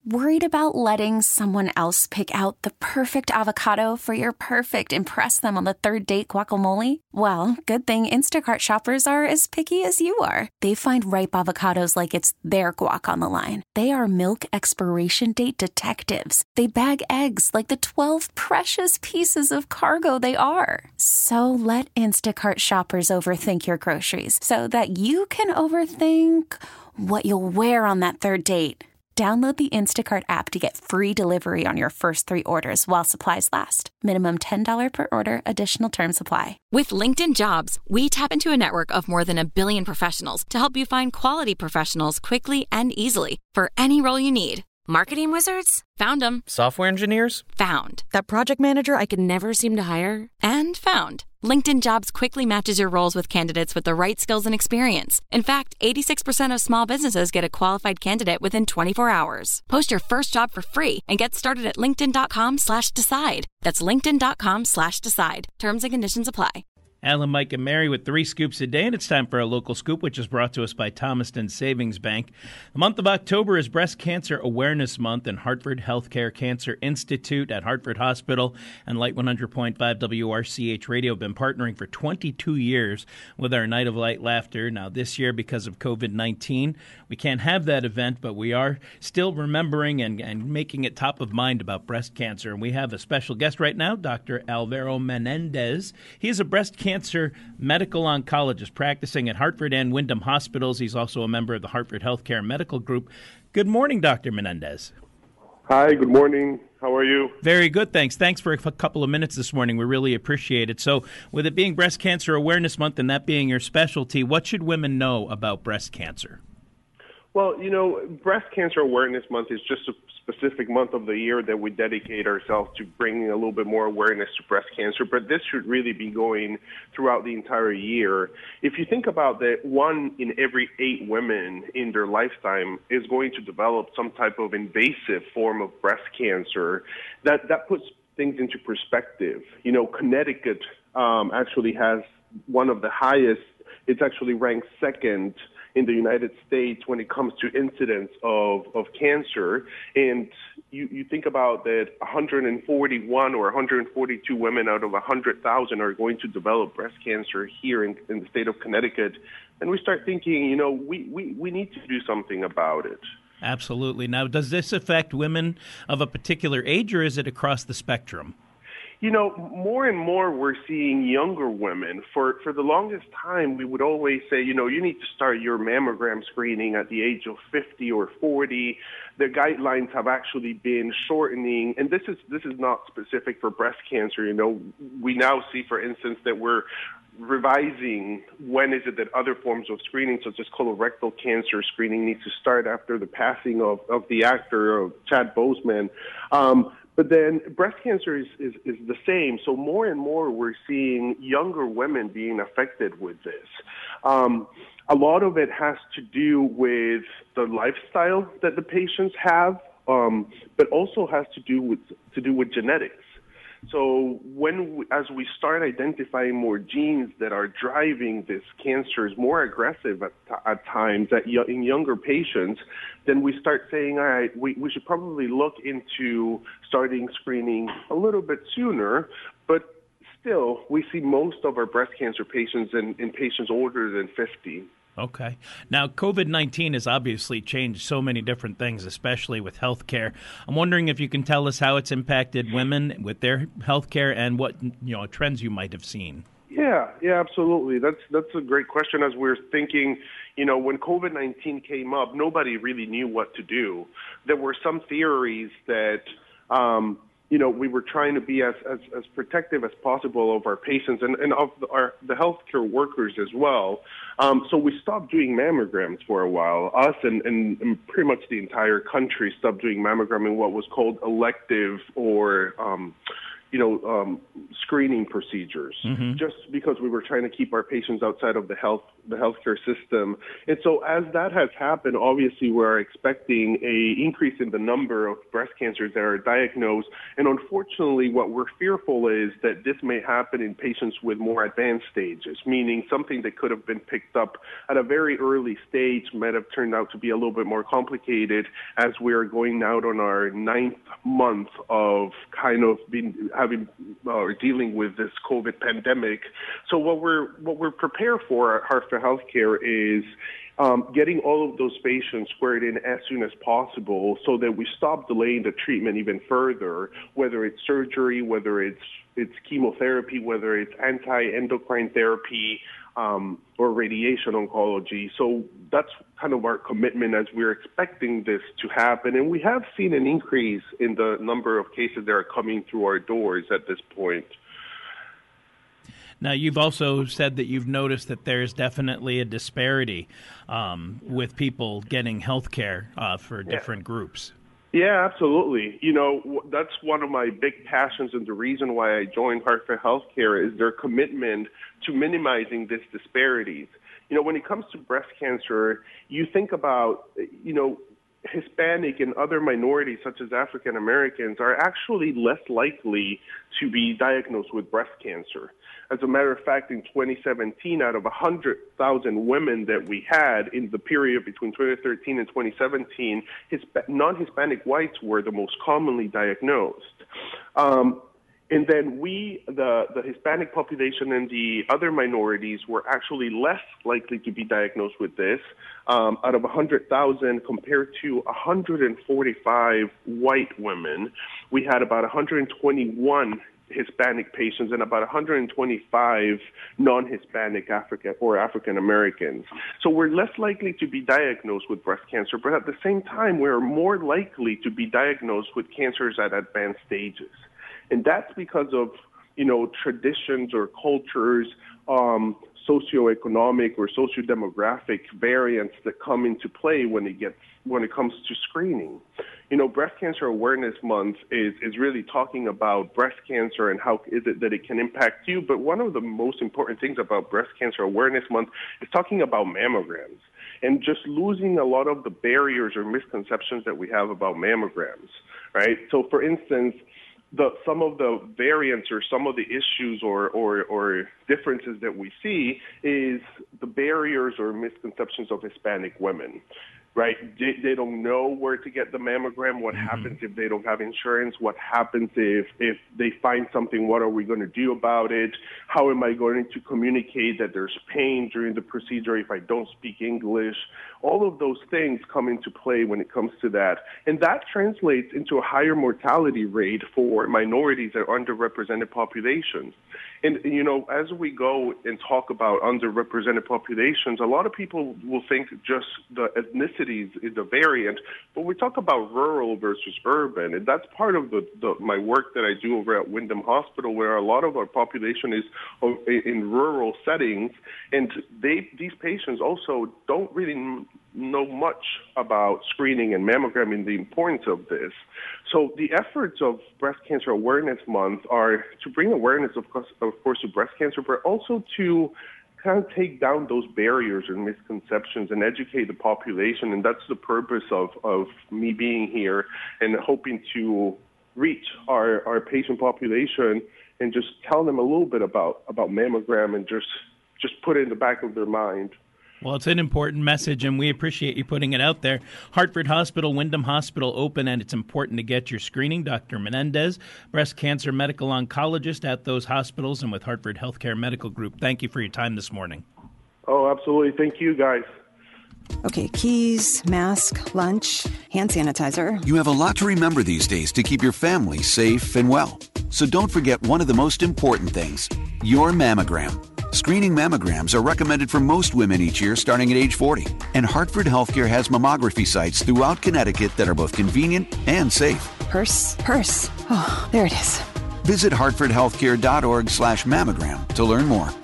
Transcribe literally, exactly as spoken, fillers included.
Worried about letting someone else pick out the perfect avocado for your perfect impress them on the third date guacamole? Well, good thing Instacart shoppers are as picky as you are. They find ripe avocados like it's their guac on the line. They are milk expiration date detectives. They bag eggs like the twelve precious pieces of cargo they are. So let Instacart shoppers overthink your groceries so that you can overthink what you'll wear on that third date. Download the Instacart app to get free delivery on your first three orders while supplies last. Minimum ten dollars per order. Additional terms apply. With LinkedIn Jobs, we tap into a network of more than a billion professionals to help you find quality professionals quickly and easily for any role you need. Marketing wizards? Found them. Software engineers? Found. That project manager I could never seem to hire? And found. LinkedIn Jobs quickly matches your roles with candidates with the right skills and experience. In fact, eighty-six percent of small businesses get a qualified candidate within twenty-four hours. Post your first job for free and get started at linkedin.com slash decide. That's linkedin.com slash decide. Terms and conditions apply. Alan, Mike, and Mary with three scoops a day, and it's time for our local scoop, which is brought to us by Thomaston Savings Bank. The month of October is Breast Cancer Awareness Month, and Hartford Healthcare Cancer Institute at Hartford Hospital and Light one hundred point five W R C H Radio have been partnering for twenty-two years with our Night of Light Laughter. Now, this year, because of covid nineteen, we can't have that event, but we are still remembering and, and making it top of mind about breast cancer. And we have a special guest right now, Doctor Alvaro Menendez. He is a breast cancer Cancer medical oncologist practicing at Hartford and Windham Hospitals. He's also a member of the Hartford Healthcare Medical Group. Good morning, Doctor Menendez. Hi, good morning. How are you? Very good, thanks. Thanks for a couple of minutes this morning. We really appreciate it. So with it being Breast Cancer Awareness Month and that being your specialty, what should women know about breast cancer? Well, you know, Breast Cancer Awareness Month is just a specific month of the year that we dedicate ourselves to bringing a little bit more awareness to breast cancer, but this should really be going throughout the entire year. If you think about that, one in every eight women in their lifetime is going to develop some type of invasive form of breast cancer. That, that puts things into perspective. You know, Connecticut um, actually has one of the highest, it's actually ranked second in the United States when it comes to incidence of, of cancer. And you, you think about that one hundred forty-one or one hundred forty-two women out of one hundred thousand are going to develop breast cancer here in, in the state of Connecticut. And we start thinking, you know, we, we, we need to do something about it. Absolutely. Now, does this affect women of a particular age, or is it across the spectrum? You know, more and more we're seeing younger women. For for the longest time, we would always say, you know, you need to start your mammogram screening at the age of fifty or forty. The guidelines have actually been shortening, and this is this is not specific for breast cancer. You know, we now see, for instance, that we're revising when is it that other forms of screening, such as colorectal cancer screening, needs to start after the passing of, of the actor, of Chad Boseman. Um, But then breast cancer is, is, is the same. So more and more we're seeing younger women being affected with this. Um, a lot of it has to do with the lifestyle that the patients have, um, but also has to do with to do with genetics. So when, we, as we start identifying more genes that are driving this cancer is more aggressive at, at times at, in younger patients, then we start saying, all right, we, we should probably look into starting screening a little bit sooner. But still, we see most of our breast cancer patients in, in patients older than fifty. Okay. Now, covid nineteen has obviously changed so many different things, especially with healthcare. I'm wondering if you can tell us how it's impacted women with their healthcare and what, you know, trends you might have seen. Yeah, yeah, absolutely. That's that's a great question. As we're thinking, you know, when covid nineteen came up, nobody really knew what to do. There were some theories that, um, you know, we were trying to be as, as, as protective as possible of our patients and, and of the, our, the healthcare workers as well. Um, so we stopped doing mammograms for a while. Us and, and, and pretty much the entire country stopped doing mammogram in what was called elective or, um, you know, um, screening procedures, mm-hmm. just because we were trying to keep our patients outside of the health the healthcare system. And so as that has happened, obviously we're expecting a increase in the number of breast cancers that are diagnosed. And unfortunately, what we're fearful is that this may happen in patients with more advanced stages, meaning something that could have been picked up at a very early stage might have turned out to be a little bit more complicated as we're going out on our ninth month of kind of being, having or uh, dealing with this COVID pandemic. So what we're what we're prepared for at Hartford Healthcare is um, getting all of those patients squared in as soon as possible so that we stop delaying the treatment even further, whether it's surgery, whether it's it's chemotherapy, whether it's anti-endocrine therapy, um, or radiation oncology. So that's kind of our commitment as we're expecting this to happen. And we have seen an increase in the number of cases that are coming through our doors at this point. Now, you've also said that you've noticed that there's definitely a disparity um, with people getting health care uh, for different yeah. groups. Yeah, absolutely. You know, that's one of my big passions, and the reason why I joined Hartford Healthcare is their commitment to minimizing these disparities. You know, when it comes to breast cancer, you think about, you know, Hispanic and other minorities such as African Americans are actually less likely to be diagnosed with breast cancer. As a matter of fact, in twenty seventeen, out of one hundred thousand women that we had in the period between twenty thirteen and twenty seventeen, Hisp- non-Hispanic whites were the most commonly diagnosed. Um, And then we, the, the Hispanic population and the other minorities were actually less likely to be diagnosed with this. Um, out of one hundred thousand compared to one hundred forty-five white women, we had about one hundred twenty-one Hispanic patients and about one hundred twenty-five non-Hispanic African or African Americans. So we're less likely to be diagnosed with breast cancer, but at the same time, we're more likely to be diagnosed with cancers at advanced stages. And that's because of, you know, traditions or cultures, um, socioeconomic or sociodemographic variants that come into play when it gets when it comes to screening. You know, Breast Cancer Awareness Month is, is really talking about breast cancer and how is it that it can impact you. But one of the most important things about Breast Cancer Awareness Month is talking about mammograms and just losing a lot of the barriers or misconceptions that we have about mammograms, right? So, for instance, The, some of the variants or some of the issues or, or, or differences that we see is the barriers or misconceptions of Hispanic women, right? They, they don't know where to get the mammogram. What mm-hmm. happens if they don't have insurance? What happens if, if they find something? What are we going to do about it? How am I going to communicate that there's pain during the procedure if I don't speak English? All of those things come into play when it comes to that. And that translates into a higher mortality rate for minorities and underrepresented populations. And, you know, as we go and talk about underrepresented populations, a lot of people will think just the ethnicities is a variant, but we talk about rural versus urban. And that's part of the, the my work that I do over at Windham Hospital, where a lot of our population is in rural settings. And they these patients also don't really know much about screening and mammogram and the importance of this. So the efforts of Breast Cancer Awareness Month are to bring awareness, of course, of course, to breast cancer, but also to kind of take down those barriers and misconceptions and educate the population. And that's the purpose of, of me being here and hoping to reach our, our patient population and just tell them a little bit about, about mammogram and just, just put it in the back of their mind. Well, it's an important message, and we appreciate you putting it out there. Hartford Hospital, Windham Hospital open, and it's important to get your screening. Doctor Menendez, breast cancer medical oncologist at those hospitals and with Hartford Healthcare Medical Group. Thank you for your time this morning. Oh, absolutely. Thank you, guys. Okay, keys, mask, lunch, hand sanitizer. You have a lot to remember these days to keep your family safe and well. So don't forget one of the most important things, your mammogram. Screening mammograms are recommended for most women each year starting at age forty. And Hartford Healthcare has mammography sites throughout Connecticut that are both convenient and safe. Purse, purse. Oh, there it is. Visit hartford healthcare dot org slash mammogram to learn more.